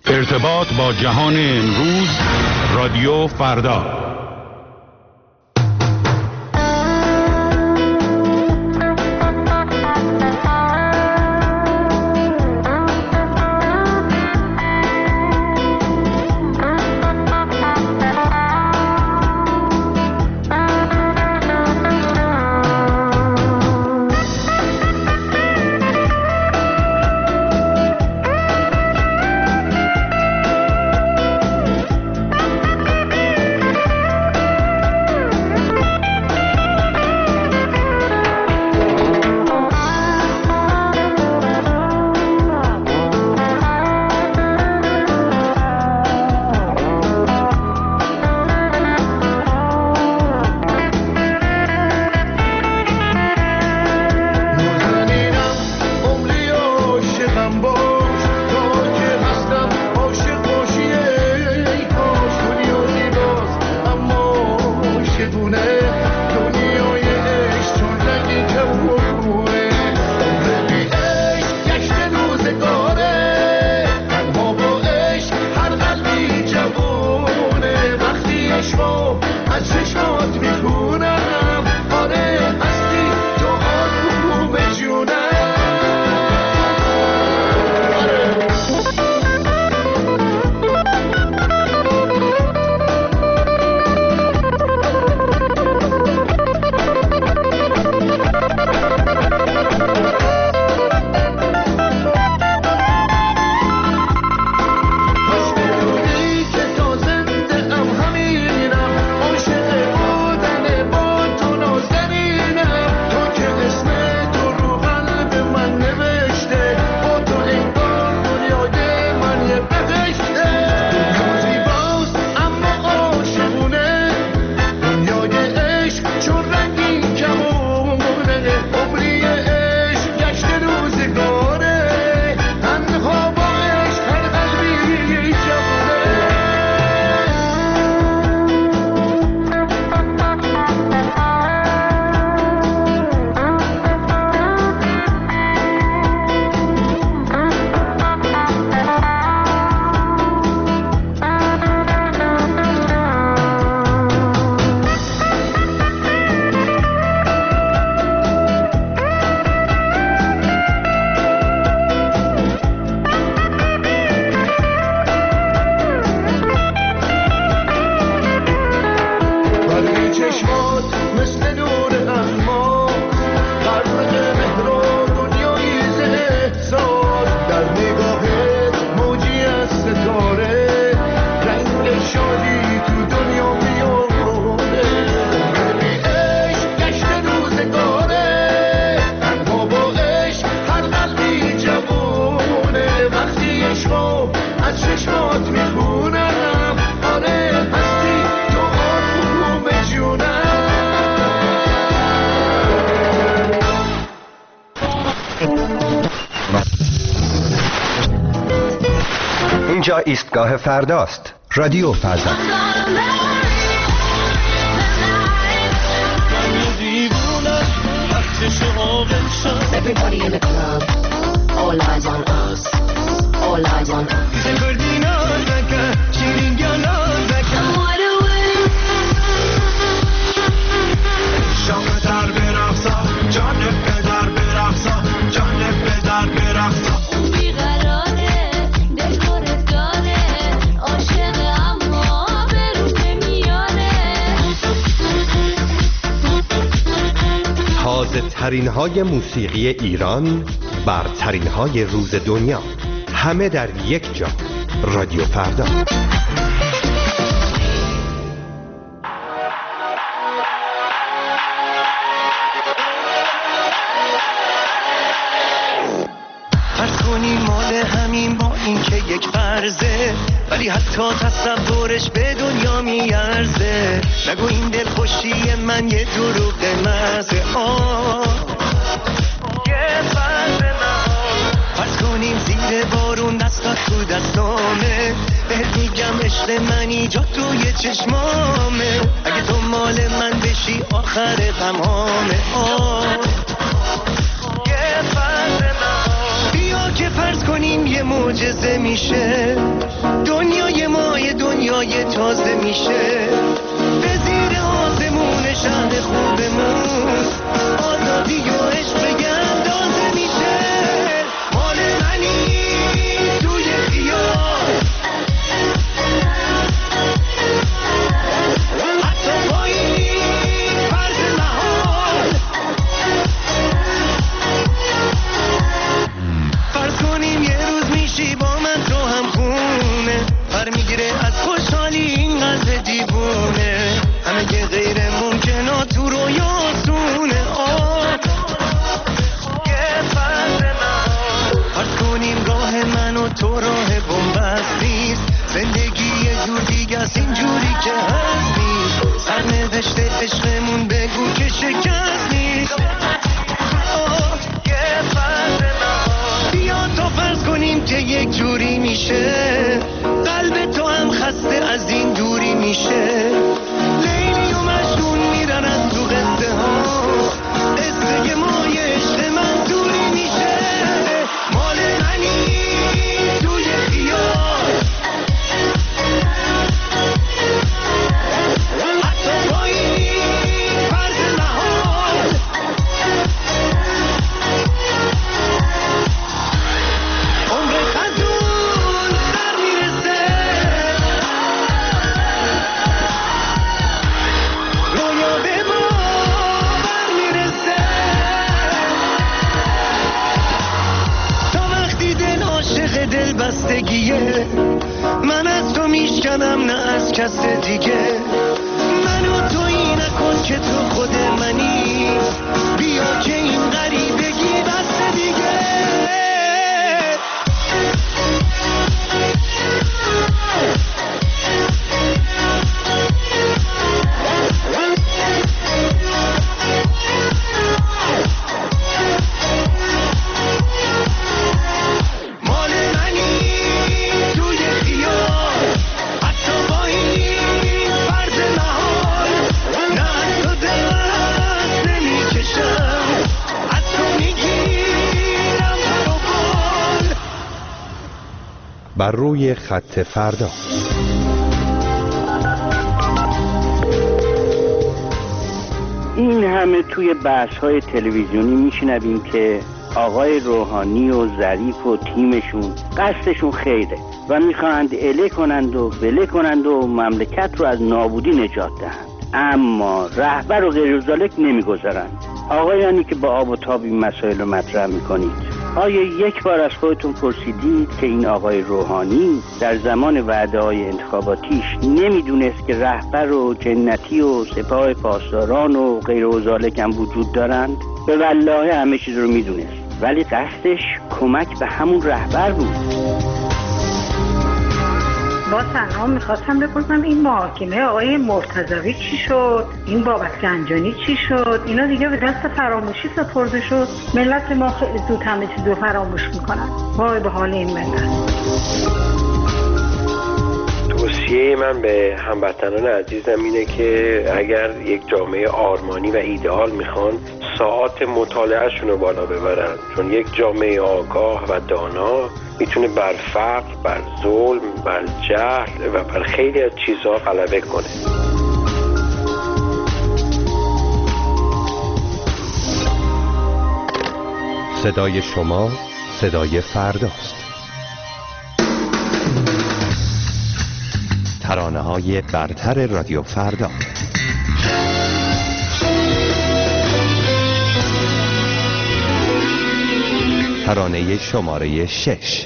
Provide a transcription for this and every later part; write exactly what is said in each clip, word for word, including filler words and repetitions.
ارتباط با جهان امروز، رادیو فردا. اینجا ایستگاه فرداست. رادیو فردا. Everybody in the club, all eyes on us, all eyes on us. تازه ترین های موسیقی ایران، برترین های روز دنیا، همه در یک جا. رادیو فردا. فرض کنی مال همین با این که یک فرضه، ولی حتی تصورش به دنیا میارزه. نگو این دل خوشی من یه دروغ مزه. آه یه فرض نه. فرض کنیم زیر بارون دستات تو دستامه، بهت میگم عشق من ایجاد توی چشمامه. اگه تو مال من بشی آخر تمامه. آه یه فرض نه. بیا که فرض کنیم یه معجزه میشه، دنیای ما یه دنیای تازه میشه، به زیر آسمون شهر خوبمون آزادی و عشق اندازه میشه. مال منی توی خیال، حتی پایین فرض محال. فرض کنیم یه روز میشی با من تو هم خونه، پر میگیره از خوشحالی این قلب دیوونه، همه یه غیر ممکنه تو رویا آسونه. آه یه فرض محال. فرض کنیم راه من و تو راه بنبست نیست، زندگی یه جور دیگه است اینجوری که هست نیست، سرنوشت عشقمون بگو که شکست نیست. آه یه فرض محال. بیا تا فرض کنیم که یک جوری میشه، قلب تو هم خسته از این دوری میشه، لیلی و مجنون میرن از تو قصه ها، قصه ما یه عشق منظوری میشه. مال منی توی خیال، حتی پایین فرض محال. عمر خزون سر میرسه، رویا به ما بر میرسه، تا وقتی دل عاشق دل بستگیه، من از تو میشکنم نه از کس دیگه، منو تویی نکن که تو خود منی، بیا که این غریبگی بس دیگه. مال منی توی خیال، حتی با این فرض محال، نه از تو دست نمیکشم، از تو میگیرم پر و بال. بر روی خط فردا. این همه توی بحث‌های تلویزیونی میشنویم که آقای روحانی و ظریف و تیمشون قصدشون خیره و میخواهند اله کنند و بله کنند و مملکت رو از نابودی نجات دهند، اما رهبر و غیر ذالک نمیگذارند. آقایانی که با آب و تاب این مسائل رو مطرح میکنید، آیا یک بار از خودتون پرسیدید که این آقای روحانی در زمان وعده‌های انتخاباتیش نمیدونست که رهبر و جنتی و سپاه پاسداران و غیر و ذالک هم وجود دارند؟ به والله همه چیز رو میدونست، ولی قصدش کمک به همون رهبر بود. با سلام، میخواستم بپرسم این محاکمه آقای مرتضوی چی شد؟ این بابک زنجانی چی شد؟ اینا دیگه به دست فراموشی سپرده شد. ملت ما خیلی زود همه چیز رو فراموش میکنن. وای به حال این ملت. توصیه من به هموطنان عزیزم اینه که اگر یک جامعه آرمانی و ایدئال میخوان، ساعات مطالعهشون رو بالا ببرن، چون یک جامعه آگاه و دانا میتونه بر فقر، بر ظلم، بر جهل و بر خیلی از چیزها غلبه کنه. صدای شما صدای فرداست. ترانه‌های برتر رادیو فردا. ترانه شماره شش.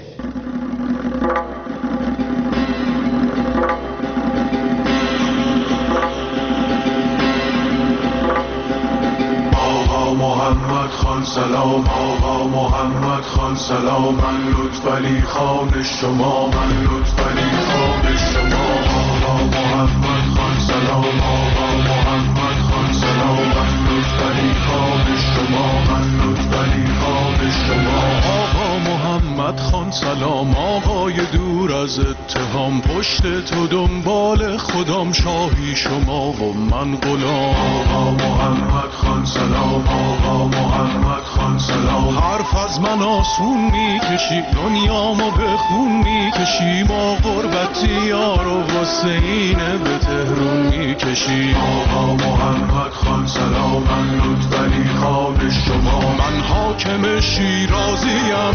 آقا محمد خان سلام، آقا محمد خان سلام، من لطفعلی خان شما، من لطفعلی خان شما. آقا محمد خان سلام، آقا محمد خان سلام، من لطفعلی خان شما، من لطفعلی خان شما. آقا محمد محمد خان سلام آقای دور از اتهام، پشت تو دنبال خودم شاهی شما و من غلام. آقا محمد خان سلام، آقا محمد خان سلام. حرف از من آسون میکشی، دنیامو به خون میکشی، ما غربتی یارو واسه اینه به تهرون میکشی. آقا محمد خان سلام، من لطفعلی خان شما، من حاکم شیرازیم،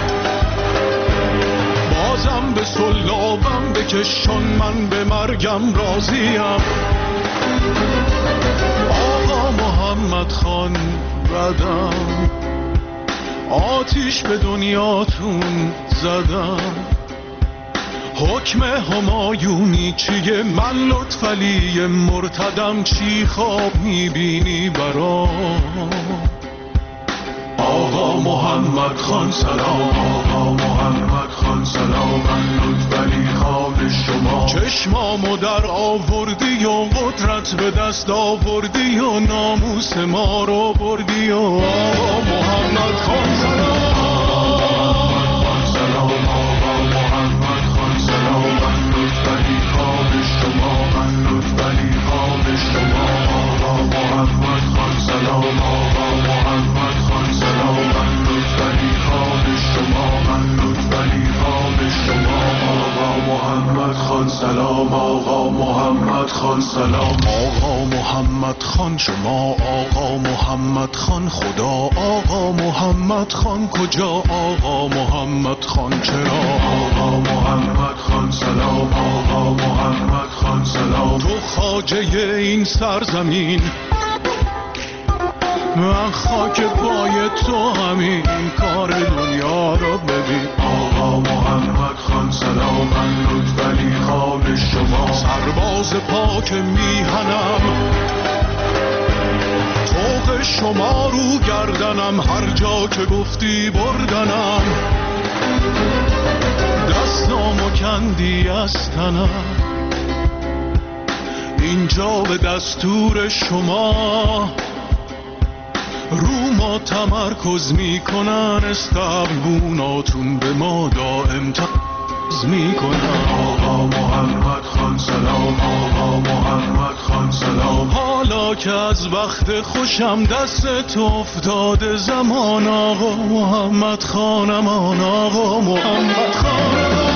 بازم به سلابم بکشان، من به مرگم راضیم. آقا محمد خان بدم، آتیش به دنیاتون زدم، حکم همایونی چیه؟ من لطفعلی مرتدم، چی خواب میبینی برام؟ آقا محمد خان سلام، آقا محمد خان سلام، من لطفعلی خان شما، چشمامو در آوردی و قدرت به دست آوردی و ناموس ما رو بردی و آقا محمد خان سلام. سلام آقا محمد خان سلام، آقا محمد خان شما، آقا محمد خان خدا، آقا محمد خان کجا، آقا محمد خان چرا؟ آقا محمد خان سلام، آقا محمد خان سلام. تو خواجه این سرزمین، من خاک پای تو همین کار دنیا رو ببین. آقا محمد خان سلام، من لطفعلی خان شما، سرباز پاک میهنم، طوق شما رو گردنم، هر جا که گفتی بردنم، دستامو کندی از تنم، اینجا به دستور شما رو ما تمرکز میکنن، استقبوناتون به ما دائم تمرکز میکنن. آقا محمد خان سلام، آقا محمد خان سلام. حالا که از وقت خوشم دست تو افتاده زمان، آقا محمد خانمان، آقا محمد خانمان.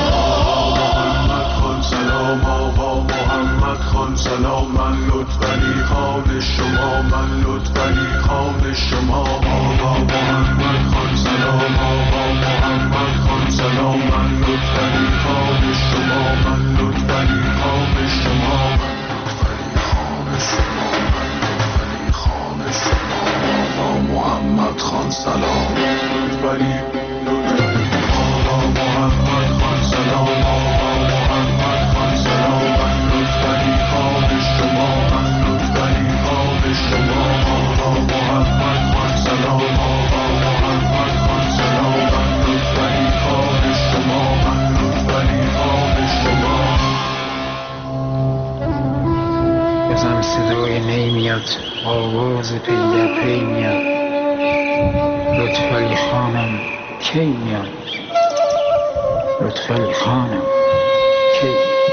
سلام آقا محمد خان سلام، من لطفعلی خان شما، من لطفعلی خان شما. آقا محمد خان سلام، آقا محمد خان سلام، من لطفعلی خان شما، من لطفعلی خان شما، لطفعلی خان شما، لطفعلی خان شما. آقا محمد خان سلام، لطفعلی آقا محمد خان سلام، آقا محمد خان سلام، من لطفعلی خان شما، من لطفعلی خان شما. آقا محمد خان سلام، آقا محمد خان سلام، من لطفعلی خان شما، من لطفعلی خان شما. بزن صدای نی میاد، آواز پی در پی میاد، لطفعلی خانم کی میاد، لطفعلی خانم کی.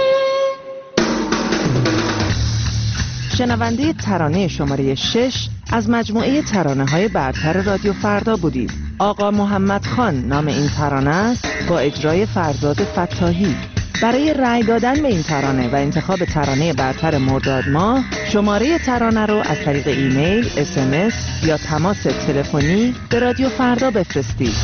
شنونده ترانه شماره شش از مجموعه ترانه های برتر رادیو فردا بودید. آقا محمد خان نام این ترانه است با اجرای فرزاد فتاحی. برای رأی دادن به این ترانه و انتخاب ترانه برتر مرداد ماه، شماره ترانه رو از طریق ایمیل، اس ام اس یا تماس تلفنی به رادیو فردا بفرستید.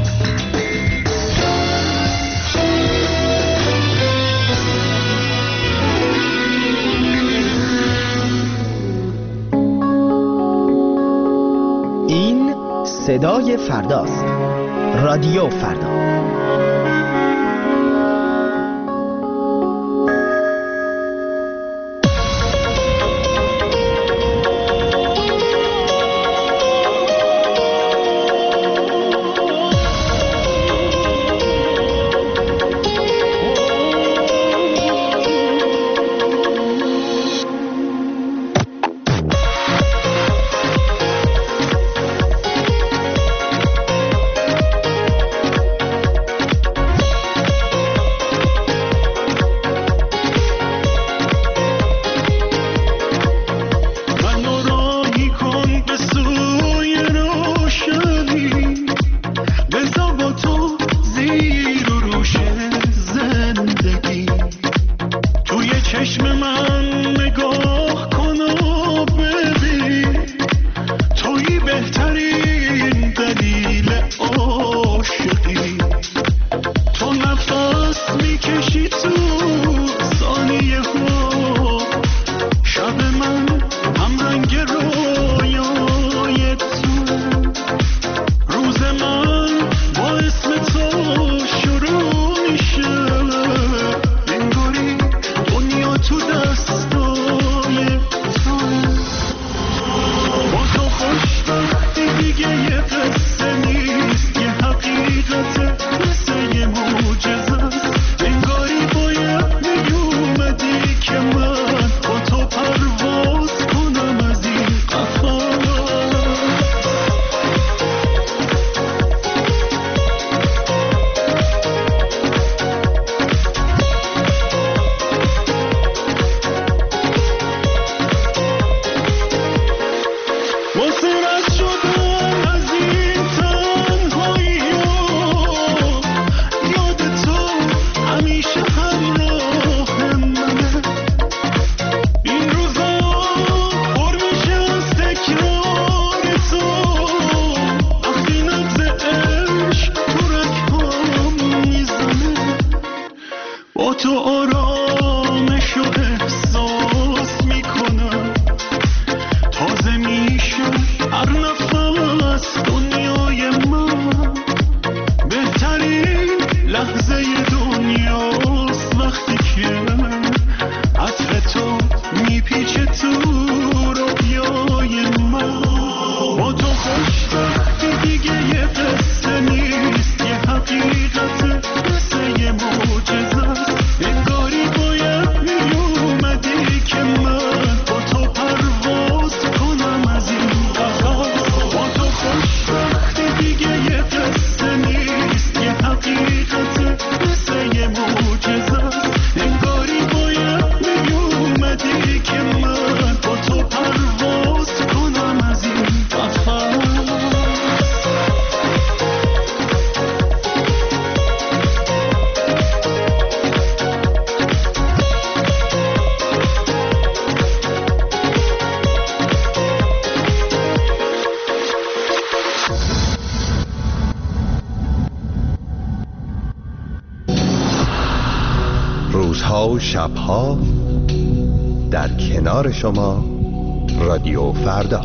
این صدای فرداست. رادیو فردا. با تو آرامش و احساس میکنم، تازه میشه هر نفس دنیای من، بهترین لحظه دنیاست وقتی که عطر تو میپیچه تو رویای من. با تو خوشبختی دیگه یه قصه نیست، یه حقیقت مثل یه معجزه است. انگاری باید میومدی که من با تو پرواز کنم از این قفس. با تو خوشبختی دیگه یه قصه نیست، یه حقیقت مثل یه معجزه است. انگاری باید میومدی که من با تو پرواز کنم از این قفس. روزها و شبها در کنار شما رادیو فردا.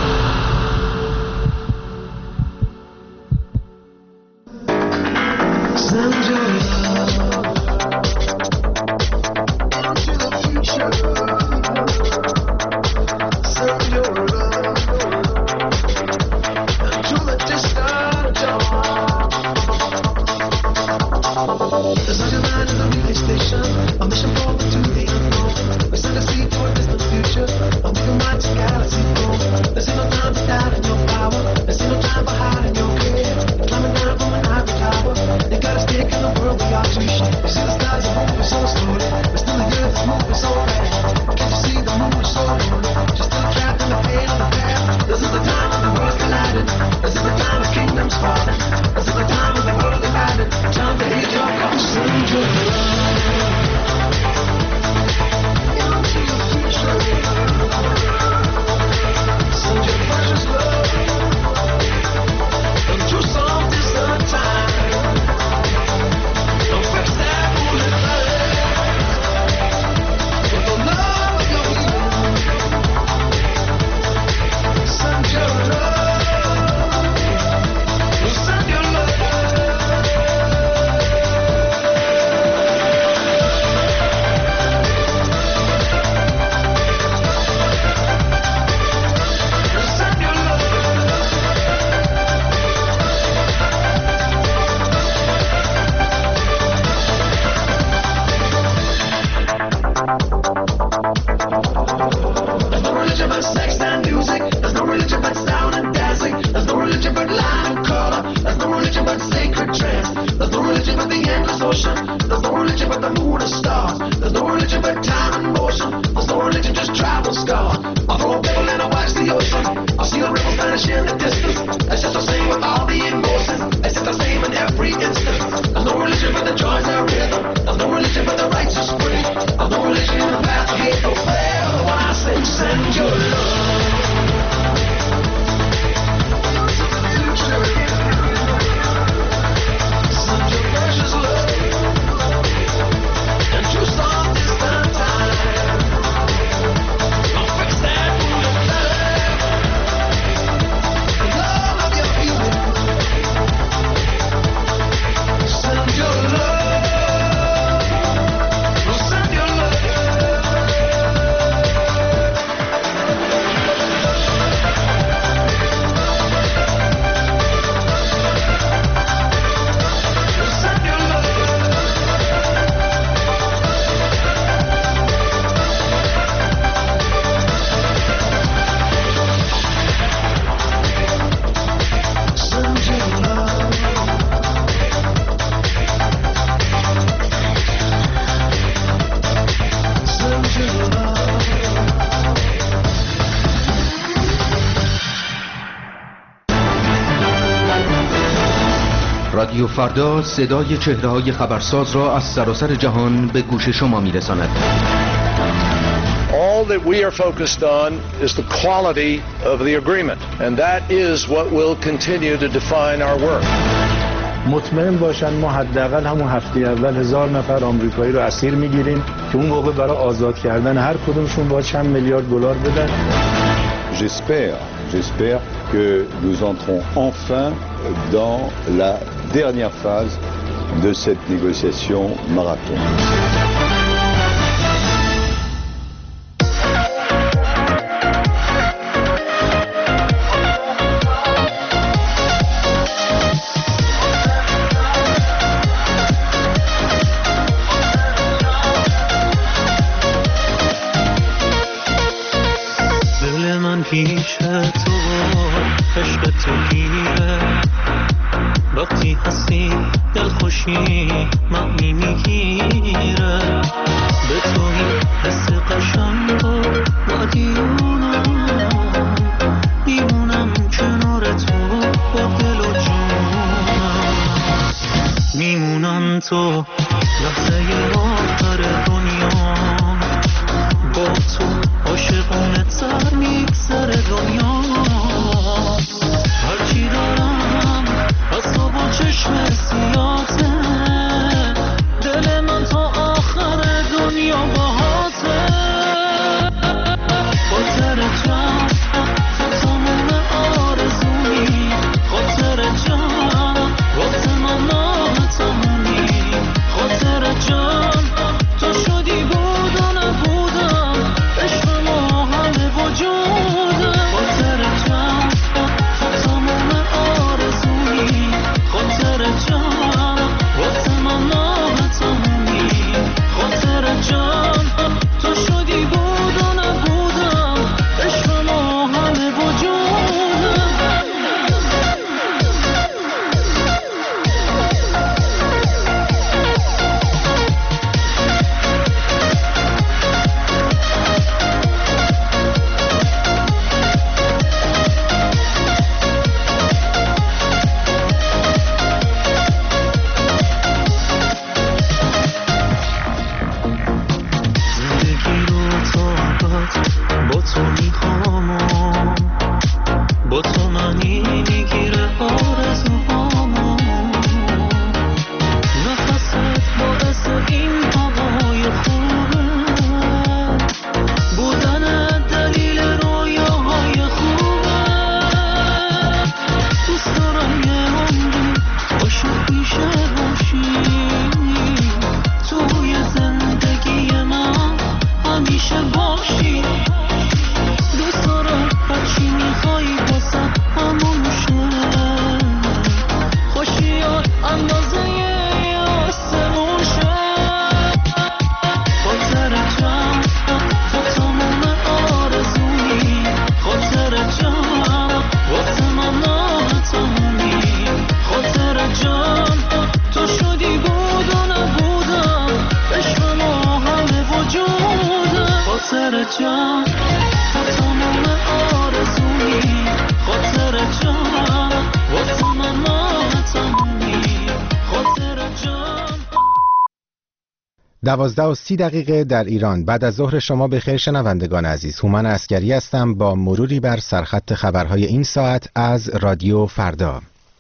رادیو فردا صدای چهره‌های خبرساز را از سراسر جهان به گوش شما می‌رساند. All that we are focused on is the quality of the agreement, and that is what will continue to define our work. مطمئن باشن ما حداقل همون هفته اول هزار نفر آمریکایی رو اسیر میگیریم که اون موقع برای آزاد کردن هر کدومشون با چند میلیارد دلار بدن. J'espère, j'espère que nous entrons enfin dans la dernière phase de cette négociation marathon. پیش تو عشق تو گیره وقتی هستی دل خوشی معنی میگیره به توی حس قشنگ و دیونم دیونم کنار تو با دل و جونم میمونم تو لحظه آخر دنیا با تو عاشقونه تر میگذر دنیا هرچی دارم از تو با چشم سیاته دل من تا آخر دنیا باهاته خاطر جان تو تموم آرزویی خاطر جان وقت من ناتمومی خاطر جان تو شدی بود و نبودم عشق ما همه وجودم خاطر جان تو تموم آرزویی خاطر جان وقت من ناتمومی خاطر جان تو شدی بود و نبودم عشق ما همه وجودم با تو میخوام با تو منی میگیره آرزوهامو نفست باعث این هوای خوبه بودن دلیل رویاهای خوبه دوست دارم یه عمری عاشق پیشه باشی توی زندگی من همیشه باشی دوست دارم هرچی میخوایی باسه همون شه خوشیات اندازه یه آسمون شه خاطر جان تو تموم آرزویی خاطر جان وقت من ناتمومی خاطر جان تو شدی بود و نبودم عشق ما همه وجودم خاطر جان تو تموم آرزویی خاطر جان وقت من ناتمومی خاطر جان. دوازده و سی دقیقه در ایران. بعد از ظهر شما بخیر شنوندگان عزیز. هومن عسگری هستم با مروری بر سرخط خبرهای این ساعت از رادیو فردا.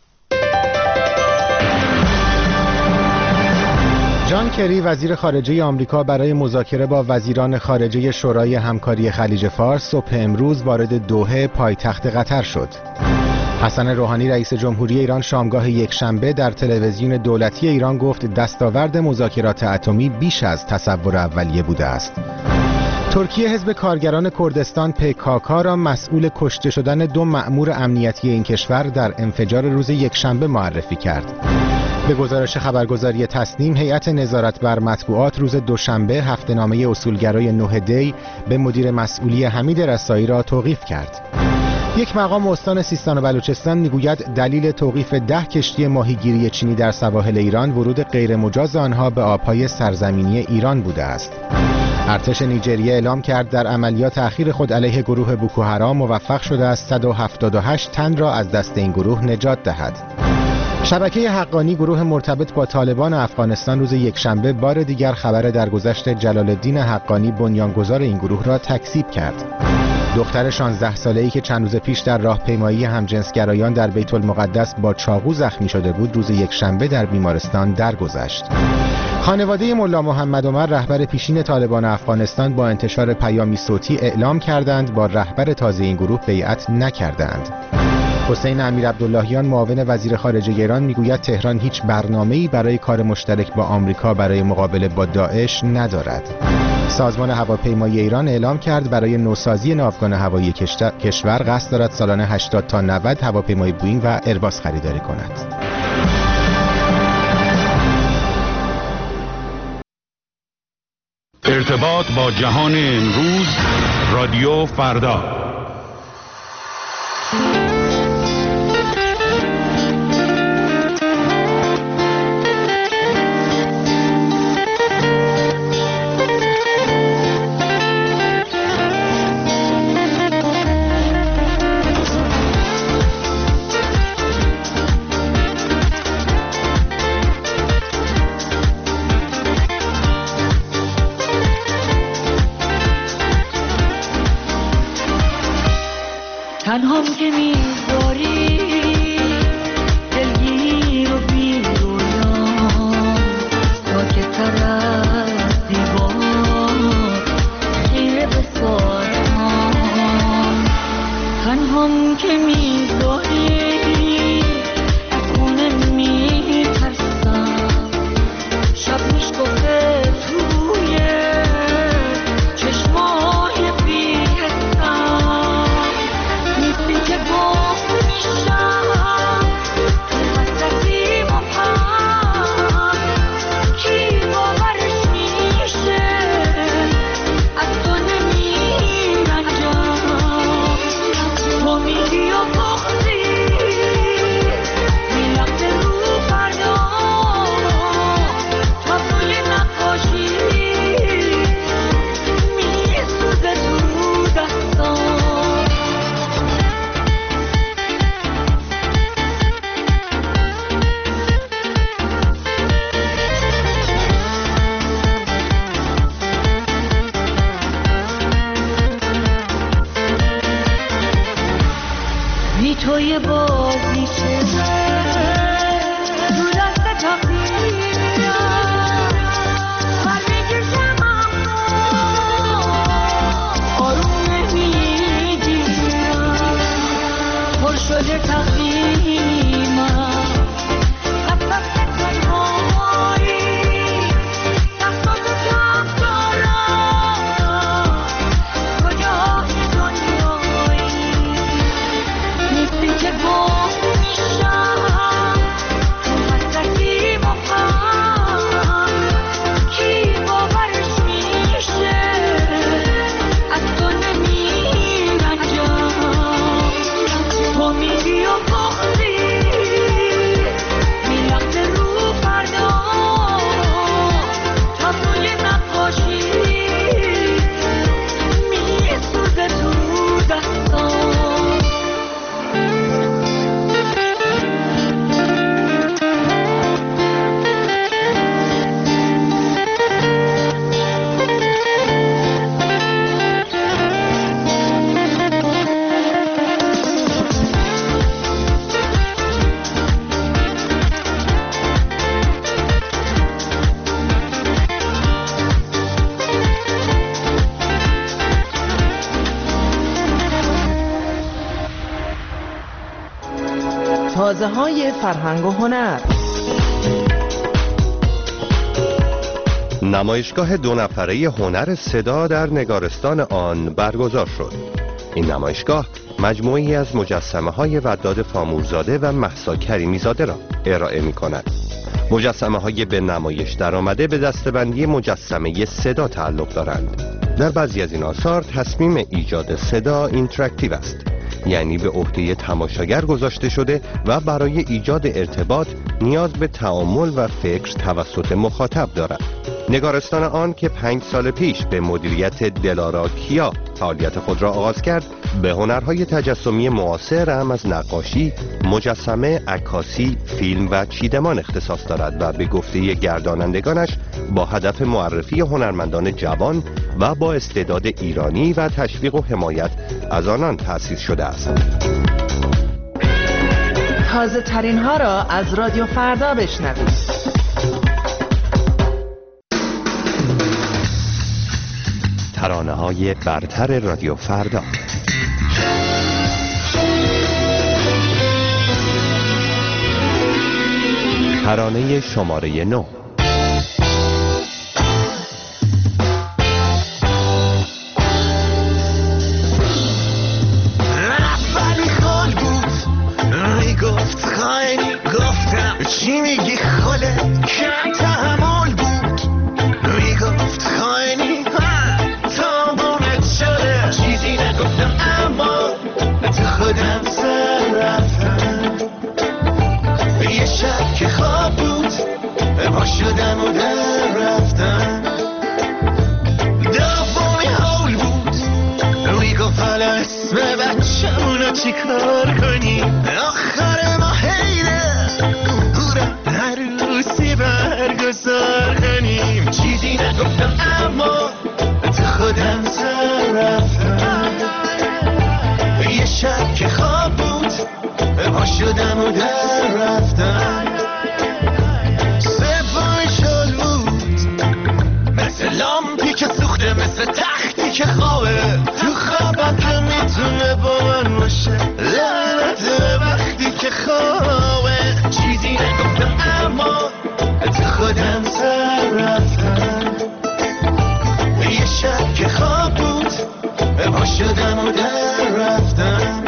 جان کری وزیر خارجه آمریکا برای مذاکره با وزیران خارجه شورای همکاری خلیج فارس صبح امروز وارد دوحه پایتخت قطر شد. حسن روحانی رئیس جمهوری ایران شامگاه یکشنبه در تلویزیون دولتی ایران گفت دستاورد مذاکرات اتمی بیش از تصور اولیه بوده است. ترکیه حزب کارگران کردستان پی کا کا را مسئول کشته شدن دو مأمور امنیتی این کشور در انفجار روز یکشنبه معرفی کرد. به گزارش خبرگزاری تسنیم، هیئت نظارت بر مطبوعات روز دوشنبه هفته‌نامه اصولگرای نه دی به مدیر مسئولی حمید رسایی را توقیف کرد. یک مقام استان سیستان و بلوچستان میگوید دلیل توقیف ده کشتی ماهیگیری چینی در سواحل ایران ورود غیرمجاز آنها به آبهای سرزمینی ایران بوده است. ارتش نیجریه اعلام کرد در عملیات اخیر خود علیه گروه بوکو حرام موفق شده است صد و هفتاد و هشت تن را از دست این گروه نجات دهد. شبکه حقانی گروه مرتبط با طالبان افغانستان روز یکشنبه بار دیگر خبر درگذشت جلال الدین حقانی بنیانگذار این گروه را تکذیب کرد. دختر شانزده ساله‌ای که چند روز پیش در راهپیمایی همجنسگرایان در بیت المقدس با چاقو زخمی شده بود، روز یکشنبه در بیمارستان درگذشت. خانواده ملا محمد عمر رهبر پیشین طالبان افغانستان با انتشار پیامی صوتی اعلام کردند با رهبر تازه این گروه بیعت نکردند. حسین امیر عبداللهیان معاون وزیر خارجه ایران میگوید تهران هیچ برنامه‌ای برای کار مشترک با آمریکا برای مقابله با داعش ندارد. سازمان هواپیمایی ایران اعلام کرد برای نوسازی ناوگان هوایی کشور قصد دارد سالانه هشتاد تا نود هواپیمای بوئینگ و ایرباس خریداری کند. ارتباط با جهان امروز، رادیو فردا. تنهام که میذاری دلگیر و بی رویا تا که تر از دیوار خیره به سارم. تنهام که میذاری از خونه میترسم، شب میشکفه توی چشمای بی حسم. نیستی که گم میشم حسرتی مبهم، کی باورش میشه از تو نمیرنجم. تو میگی و بخزی میلخته رو فردا، تابلوی نقاشی میسوزه تو دستام. بی توی بازی چه تو دست تقدیرم، من میکشم اما آروم نمیگیرم. پر شده تقدیمم قصد تنهایی، دستاتو کم دارم کجای دنیایی. نیستی که گم میشم حسرتی مبهم، کی باورش میشه از تو نمیرنجم. تو میگی و بخزی میلخته رو فردا، تابلوی نقاشی میسوزه تو دستام. تازه های فرهنگ و هنر. نمایشگاه دو نفره هنر صدا در نگارستان آن برگزار شد. این نمایشگاه مجموعی از مجسمه های وداد فامورزاده و مهسا کریمی زاده را ارائه می کند. مجسمه های به نمایش درآمده به دسته‌بندی مجسمه صدا تعلق دارند. در بعضی از این آثار تصمیم ایجاد صدا اینتراکتیو است، یعنی به عهده تماشاگر گذاشته شده و برای ایجاد ارتباط نیاز به تأمل و فکر توسط مخاطب دارد. نگارستان آن که پنج سال پیش به مدیریت دلارا کیا فعالیت خود را آغاز کرد، به هنرهای تجسمی معاصر هم از نقاشی، مجسمه، عکاسی، فیلم و چیدمان اختصاص دارد و به گفته گردانندگانش با هدف معرفی هنرمندان جوان و با استعداد ایرانی و تشویق و حمایت از آنان تأسیس شده است. تازه ترین ها را از رادیو فردا بشنوید. ترانه های برتر رادیو فردا. ترانه شماره نه. رفتی خال بود میگفت خیلی گفتم چی میگی خاله کم تحمل بود میگفت خیلی تابونت شده چیزی نگفتم اما تو خودم سر رفتم یه شب که خواب بود پا شدم و در رفتم دومی حول بود میگفت حالا اسم بچه‌مونو چی کار کنی آخر ما حیره هورا عروسی برگزار کنیم چیزی نگفتم اما تو خودم سر رفتم یه شب که خواب بود پا شدم و در رفتم سومی شل بود مثل لامپی که سوخته مثل تختی که خوابه تو خوابم که میتونه با من باشه لعنت وقتی که خوابه چیزی نگفتم اما تو خودم سر رفتم یه شب که خواب بود پا شدم و در رفتم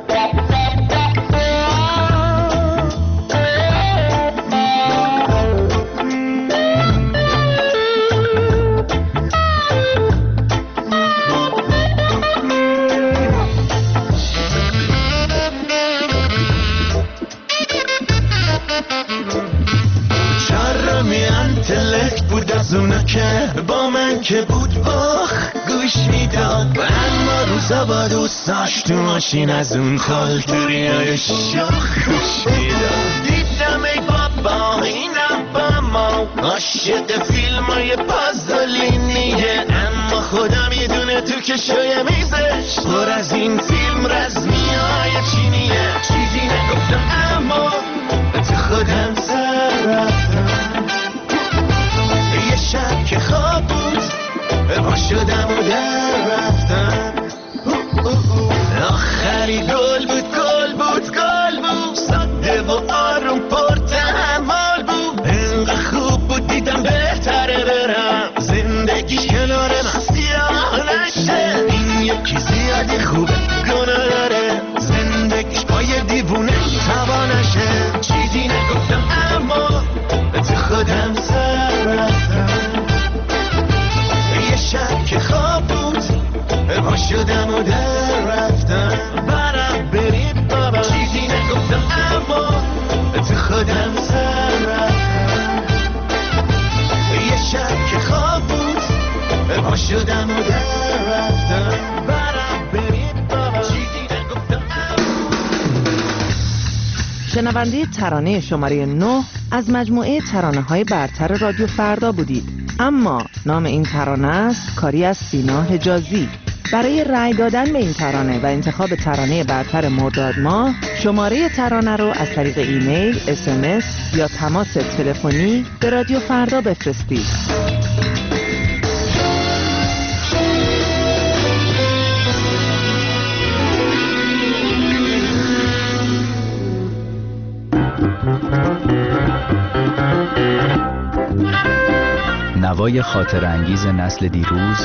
اونا که با من که بود باخ گوش میداد اما روزا با دوستاش تو ماشین از اون خالتوری های شاخ گوش میداد دیدم ای بابا اینم با ما عاشق فیلم های پازلینیه اما خودم یه دونه تو کشوی میزش پر از این فیلم رزمی های چینیه چیزی نگفتم اما تو خودم سر رفتم یه شب که خواب بود پا شدم و در رفتم آخری گل بود گل بود گل بود ساده و آروم پر تحمل بود اینقدر خوب بود دیدم بهتره برم زندگیش کنار من سیاه نشه این یکی زیادی خوبه گناه داره زندگیش با یه دیوونه توانشه چیزی نگفتم اما تو خودم سر رفتم یه شب که خواب بود پا شدم و در رفتم برم بریم بابا چیزی نگفتم اما تو خودم سر رفتم یه شب که خواب بود پا شدم و در رفتم برم بریم بابا چیزی نگفتم شنونده ترانه شماره نه از مجموعه ترانه های برتر رادیو فردا بودید. اما نام این ترانه است کاری از سینا حجازی. برای رأی دادن به این ترانه و انتخاب ترانه برتر مرداد ماه شماره ترانه رو از طریق ایمیل، اس ام اس یا تماس تلفنی به رادیو فردا بفرستید. نوای خاطر انگیز نسل دیروز،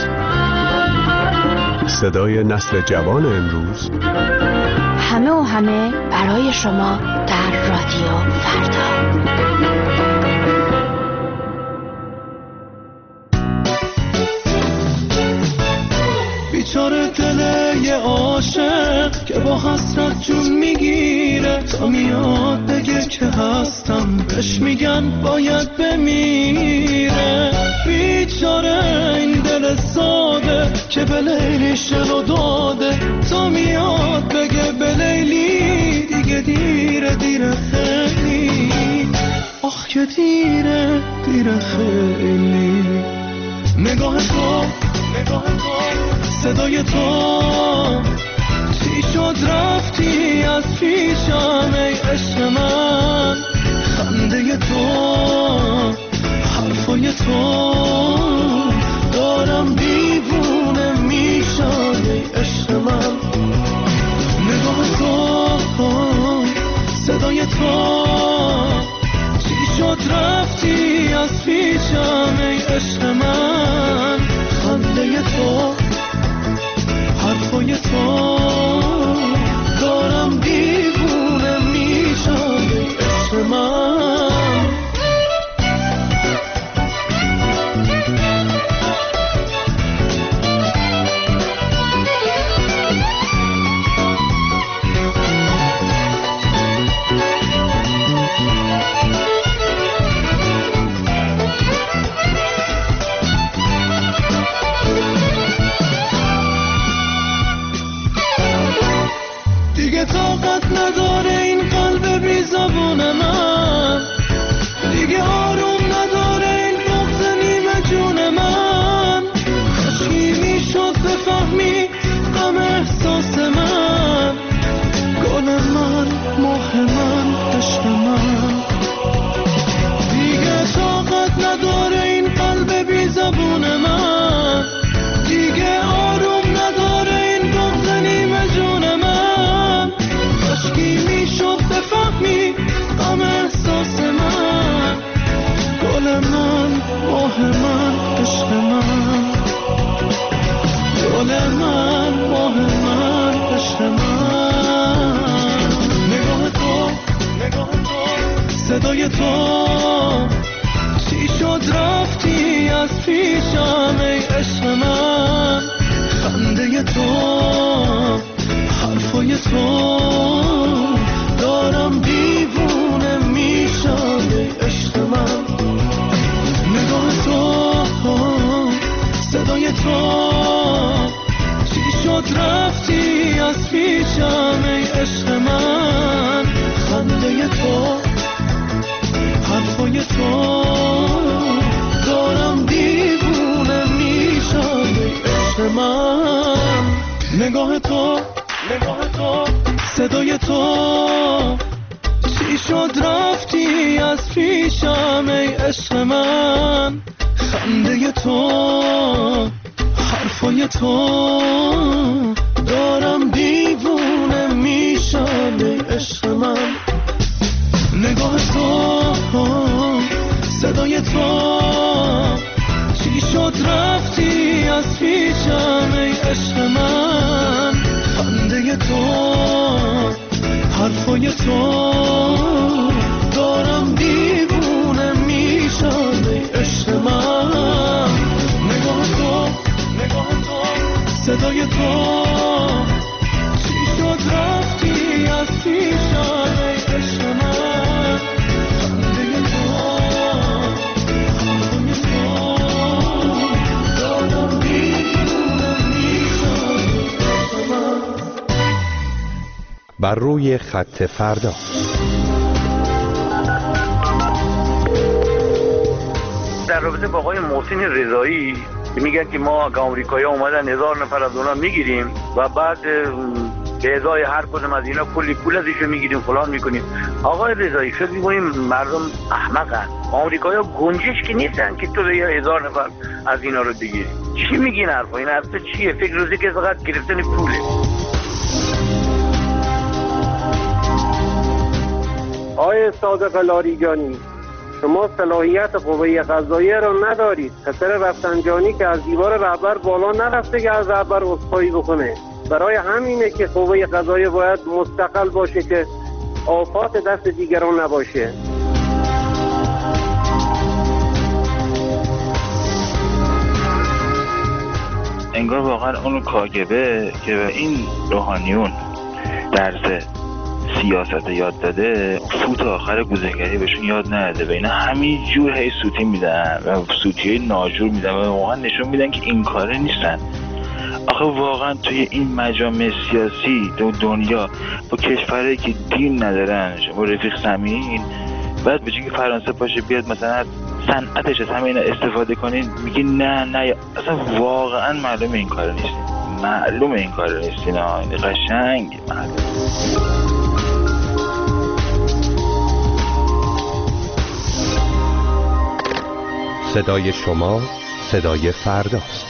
صدای نسل جوان امروز، همه و همه برای شما در رادیو فردا. بیچاره دل یه عاشق که با حسرت جون میگیره تا میاد بگه که هستم بهش میگن باید بمیره. بیچاره این دل ساده که به لیلیش رو داده، تا میاد بگه به لیلی دیگه دیره دیره خیلی. آخ که دیره دیره خیلی. نگاه تو نگاه تو صدای تو، چی شد رفتی از پیشم ای عشق من؟ خنده تو حرفای تو دارم دیوونه میشم ای عشق من. نگاه تو صدای تو، چی شد رفتی از پیشم ای عشق من؟ خنده تو حرفای تو دارم دیوونه میشم ای عشق من. دیگه طاقت نداره این قلب بی زبون من، دیگه آروم نداره این بغض نیمه جون من. خشکی میشد بفهمی غم احساس من، گل من ماه من عشق من. دیگه طاقت نداره این قلب بی زبون من، دیگه آروم نداره این بغض نیمه جون من. خشکی میشد بفهمی غم احساس من، گل من ماه من عشق من. گل من ماه من عشق من. نگاه تو نگاه تو صدای تو، چی شد رفتی از پیشم ای عشق من؟ خنده تو حرفای تو دارم دیوونه میشم ای عشق من. نگاه تو صدای تو، چی شد رفتی از پیشم ای عشق من؟ خنده تو حرفای تو دارم دیوونه میشم ای عشق من. نگاه تو نگاه تو صدای تو، چی شد رفتی از پیشم ای عشق من؟ خنده تو حرفای تو دارم دیوونه میشم ای عشق من. نگاه تو صدای تو، چی شد رفتی از پیشم ای عشق من؟ خنده تو حرفای تو دارم دیوونه میشم ای عشق من. نگاه تو نگاه تو صدای تو، چی شد رفتی از پیشم ای عشق من؟ خنده تو حرفای تو دارم دیوونه میشم ای عشق من. بر روی خط فردا. در رابطه با آقای محسن رضایی میگن که ما آمریکایی اومدن هزار نفر از اونا میگیریم و بعد به ازای هر کدوم از اینا کلی پول ازشون میگیریم فلان میکنیم. آقای رضایی فکر میکنیم مردم احمقن؟ آمریکایی ها گنجش که نیستن که تو به هزار نفر از اینا رو بگیری. چی میگین حرفا؟ این حرفا چیه؟ فکر روزی که فقط گرفتن پوله. آقای صادق لاریجانی، شما صلاحیت قوه قضاییه را ندارید. خطر رفسنجانی که از دیوار رهبر بالا نرفته که از رهبر عذرخواهی بکنه. برای همینه که قوه قضاییه باید مستقل باشه که آفات دست دیگران نباشه. انگار واقعا اون کاگبه که به این روحانیون درزه سیاست یاد داده، سوت آخر گوزنگری بهشون یاد نداده و اینا همین جور هی سوتی میدن و سوتی های ناجور میدن و واقعا نشون میدن که این کاره نیستن. آخه واقعا توی این مجامع سیاسی تو دنیا با کشورهایی که دین ندارن با رفیق سمین، بعد به جای که فرانسه پاشه بیاد مثلا صنعتش از همه اینا استفاده کنین، میگی نه نه اصلا واقعا معلومه این کاره نیستین، معلومه این کاره نیستین، این قشنگ معلومه. صدای شما صدای فرداست.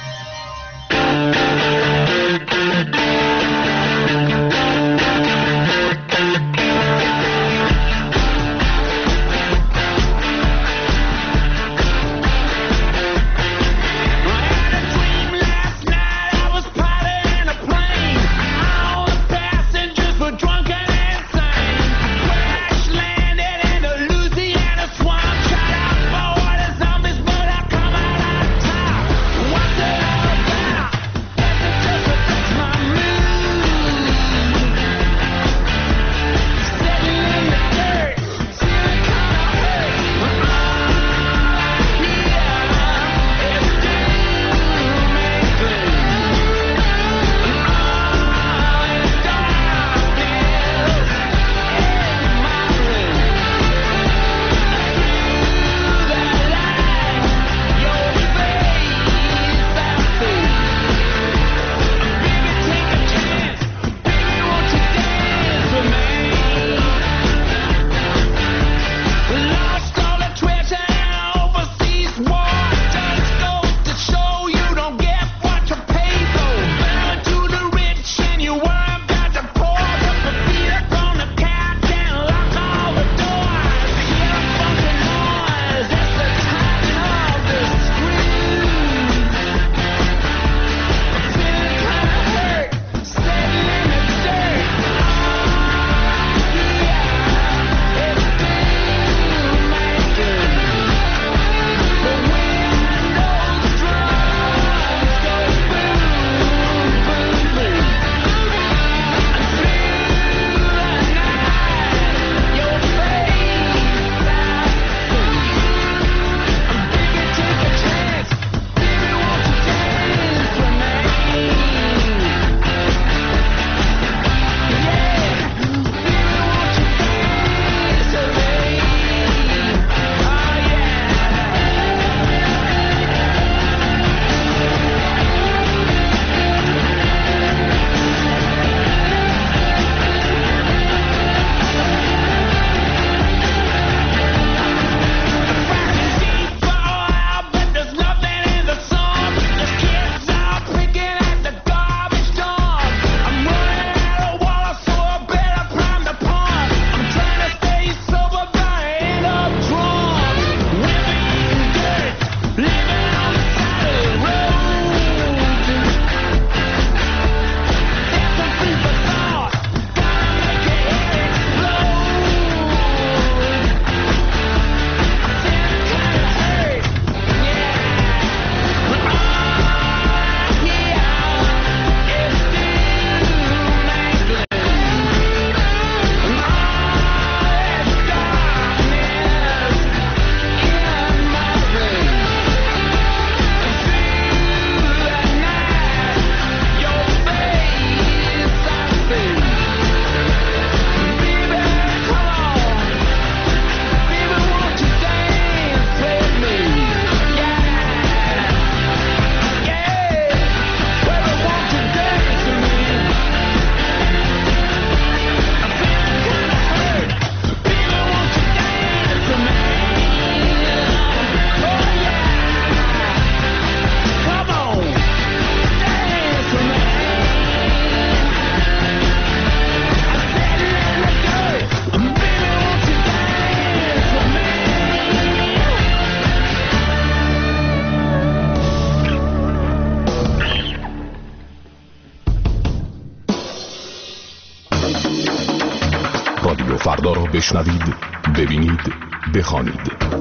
رادیو فردا را بشنوید، ببینید، بخوانید.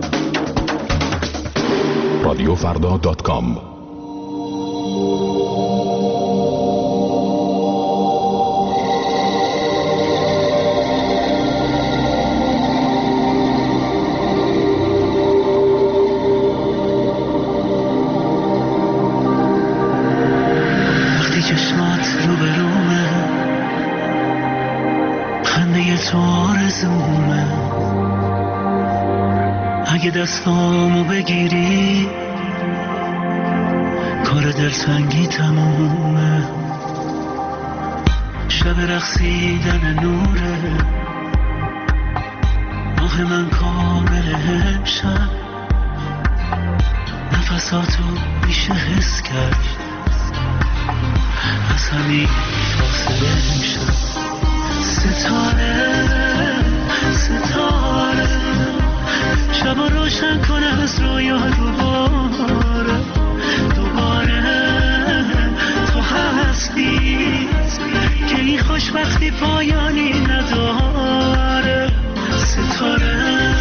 رادیو فردا دات کام. رو به رومه، خنده تو آرزومه. اگه دستامو بگیری کار دلتنگی تمومه. شب رقصیدن نوره، ماه من کامل شب. نفساتو میشه حس کرد، از همین فاصله میشم. ستاره ستاره شبا روشن کن از رویا دوباره دوباره. تو هستی که این خوشبختی پایانی نداره. ستاره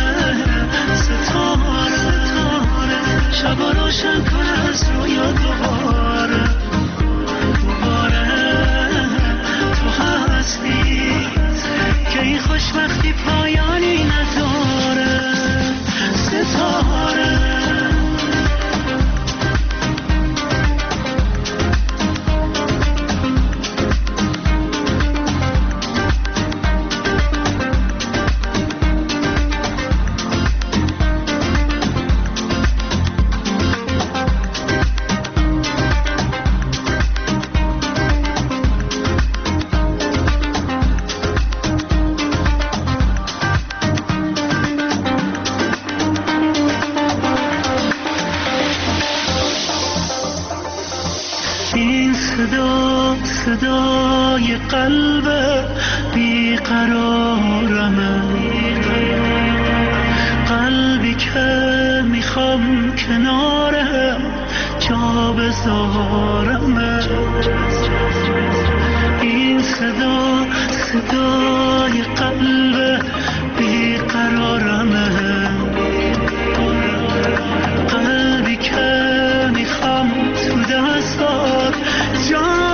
ستاره ستاره شبا روشن کن از رویا دوباره دوباره. تو هستی که این خوشبختی پایانی نداره. ستاره صدای قلب بیقرارمه، قلبی که میخوام کناره جا بذارمه. این صدا صدای قلب بیقرارمه، قلبی که میخوام تو دستات جا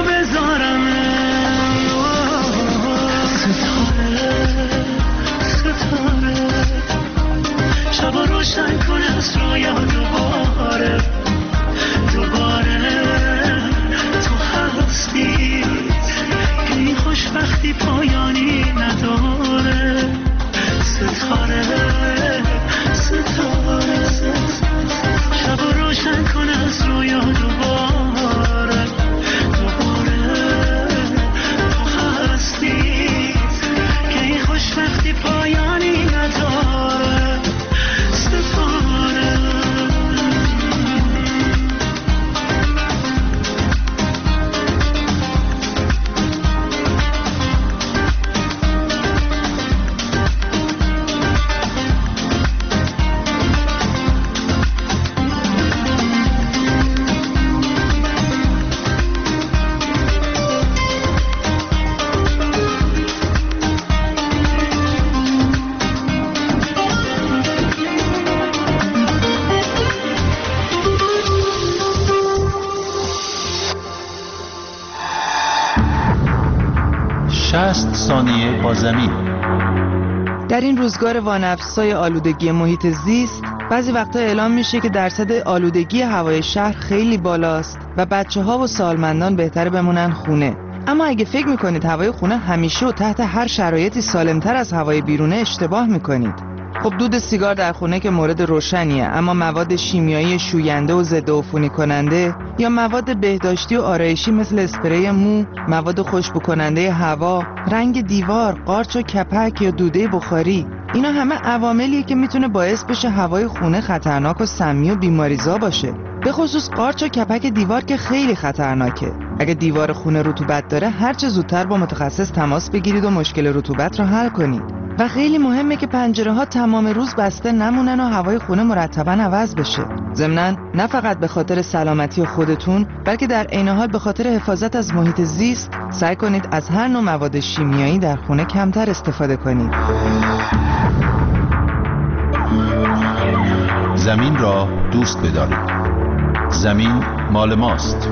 شبا روشن کن از رویا دوباره دوباره. تو هستی که این خوشبختی پایانی نداره. ستاره ستاره شبا روشن کن از رویا دوباره دوباره. تو هستی که این خوشبختی پایانی نداره. شصت ثانیه با زمین. در این روزگار وانفسای آلودگی محیط زیست بعضی وقتا اعلام میشه که درصد آلودگی هوای شهر خیلی بالاست و بچه ها و سالمندان بهتره بمونن خونه. اما اگه فکر میکنید هوای خونه همیشه و تحت هر شرایطی سالمتر از هوای بیرونه اشتباه میکنید. خب دود سیگار در خونه که مورد روشنیه، اما مواد شیمیایی شوینده و ضد عفونی کننده یا مواد بهداشتی و آرایشی مثل اسپری مو، مواد خوشبو کننده هوا، رنگ دیوار، قارچ و کپک یا دوده بخاری، اینا همه عواملیه که میتونه باعث بشه هوای خونه خطرناک و سمی و بیماریزا باشه. به خصوص قارچ و کپک دیوار که خیلی خطرناکه. اگه دیوار خونه رطوبت داره هر چه زودتر با متخصص تماس بگیرید و مشکل رطوبت رو حل کنید. و خیلی مهمه که پنجره ها تمام روز بسته نمونن و هوای خونه مرتباً عوض بشه. ضمناً نه فقط به خاطر سلامتی خودتون بلکه در عین حال به خاطر حفاظت از محیط زیست سعی کنید از هر نوع مواد شیمیایی در خونه کمتر استفاده کنید. زمین را دوست بدارید. زمین مال ماست.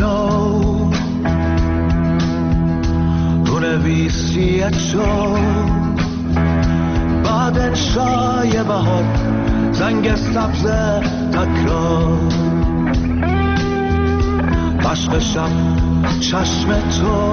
know رو نویسی تو بعد انشای بهار زنگ سبز تکرار عشق شب چشم تو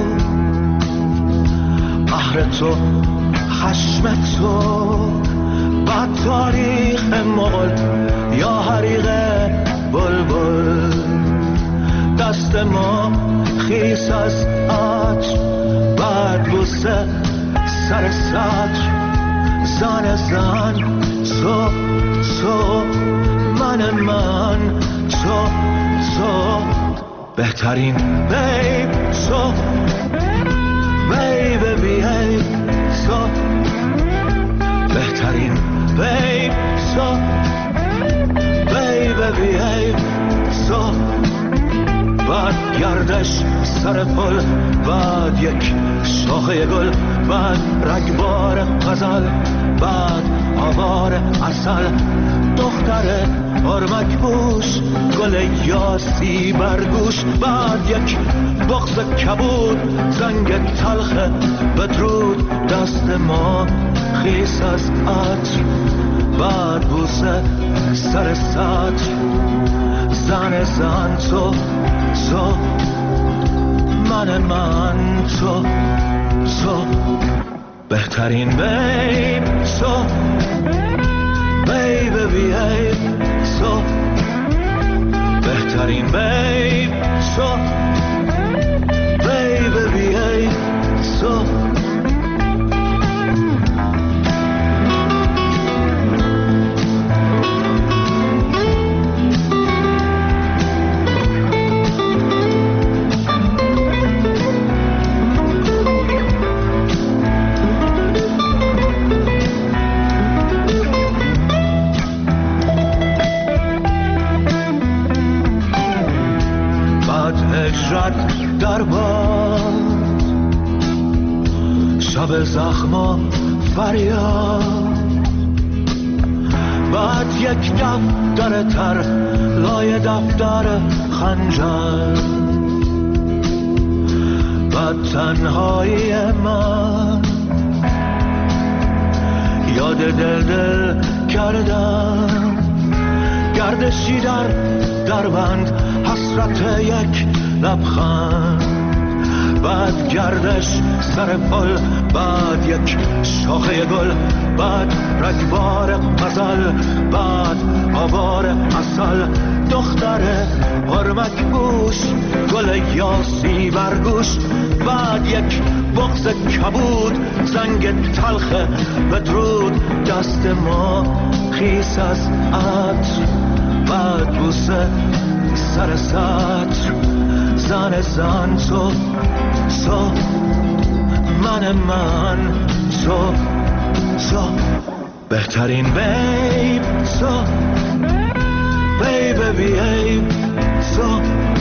قهر تو خشم تو بعد تاریخ مغل یا حریق بلبل دست ما خیس از عطر بعد بوسه سر سطر زن زن تو تو من من تو تو بهترین بیب تو بیب بیب تو بهترین بیب تو بیب بیب تو بعد گردش سر پل بعد یک شاخه گل بعد رگبار غزل بعد آوار عسل دختر هرمک بوش گل یاسی برگوش بعد یک بغض کبود زنگ تلخ بدرود دست ما خیس از عطر بعد بوسه سر سطر زن زن تو تو من من تو تو بهترین بیب تو بیب بیب تو بهترین بیب تو بیب بیب تو در باد شب زخما فریاد بعد یک دفتر تر لای دفتر خنجر بعد تنهایی من یاد دل دل کردم گردشی در دربند حسرت یک لبخند بعد گردش سر پل بعد یک شاخه گل بعد رگبار غزل بعد آوار عسل دختر هرمک بوش گل یاسی برگوش بعد یک بغض کبود زنگ تلخ بدرود دست ما خیس از عطر بعد بوسه سر سطر زن زن تو تو من من تو تو بهترین بیب تو بیب بیب تو